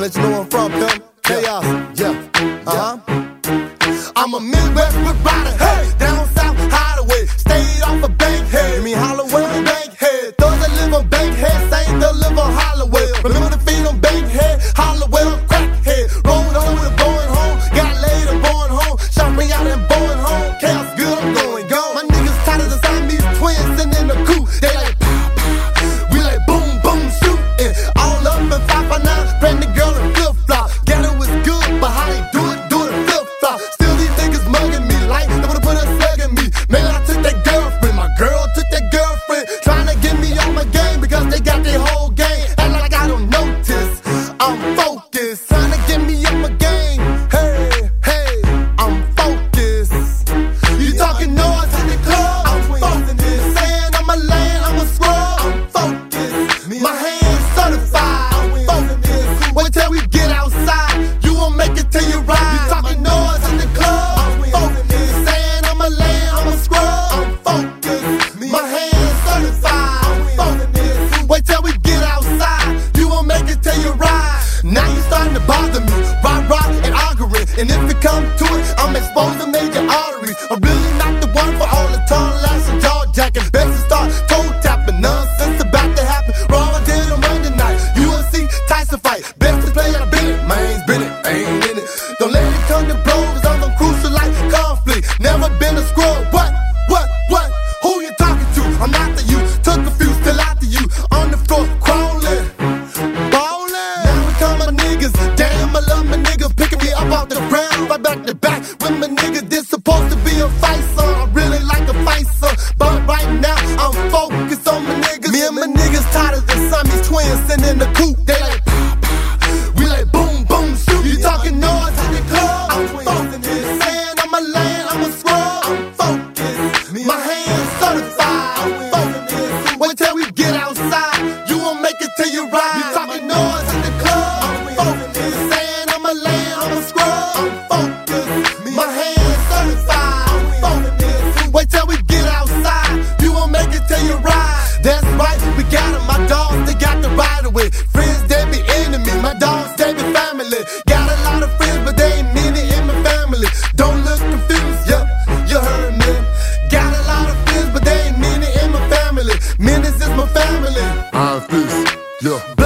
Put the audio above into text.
let you know where I'm from, pimp. Chaos, I'm a Midwest rider, hey, down south hideaway, stayed off of Bankhead. You mean Holloway? Bankhead, those that live on Bankhead, same that live on Holloway. Remember the feed on Bankhead, Holloway, crackhead. Rolled on with a going home, got laid and born home, shot me out and born home. Chaos good, I'm going gone. My niggas tired of the Siamese twins sitting in the coupe. They like pow, pow, we like boom, boom, shooting. All up in 559, pregnant girl in flip flop. Ghetto is good, but how they do it flip flop. Still these niggas mugging me like they wanna put a slug in me. Man, I took that girlfriend, my girl took that girlfriend, trying to get me on my game because they got their whole game. Act like I don't notice, I'm focused, trying to get me on my game. Hey, hey, I'm focused. You talking noise in the club? I'm focused. Saying I'm a land, I'm a scrub. I'm focused. My hands certified. I'm focused. Wait till we get outside, you won't make it till you ride. You talking noise in the club? I'm focused. Saying I'm a land, I'm a scrub. I'm focused. My hands certified. I'm focused. Wait till we get outside, you won't make it till you ride. Now you starting to bother me, rah and arguing. And if it come to it, I'm exposing major arteries. I'm really not the one for all the tall ass and jaw jacking. Best to start toe tapping, nonsense about to happen. Raw did on Monday night, UFC Tyson fight. Best to play out of Bennett, my name's Bennett, I ain't in it. Don't let it come to blows, I'm on crucial like conflict. Never been a scrub, what? Who you talking to? I'm after you, took a few, still after you. On the floor, crawling, ballin'. Now we call my niggas, damn I love my niggas, picking me up off the ground, right back to back with my niggas. This supposed to be a fight song, I really like a fight song, but right now I'm focused on my niggas. Me and my niggas tired of the Siamese twins sitting in the coupe. They like pow, pow, we like boom, boom, shoot. You talking noise in the club? I'm focused. Saying I'm a land, I'm a scrub. I'm focused. My hands certified. I'm focused. Wait till we get outside, you won't make it till you ride. You talking noise in the club? I'm focused. Saying I'm a land, I'm a scrub. I'm focused. My hands certified. I'm focused. Wait till we get outside, you won't make it till you ride. That's right, we got them, my dogs, they got the right away. Friends, they be enemy, my dogs, they be family. Got a lot of friends, but they ain't many in my family. Don't look confused, yeah, you heard me. Got a lot of friends, but they ain't many in my family. Menace is my family. Peace, yeah.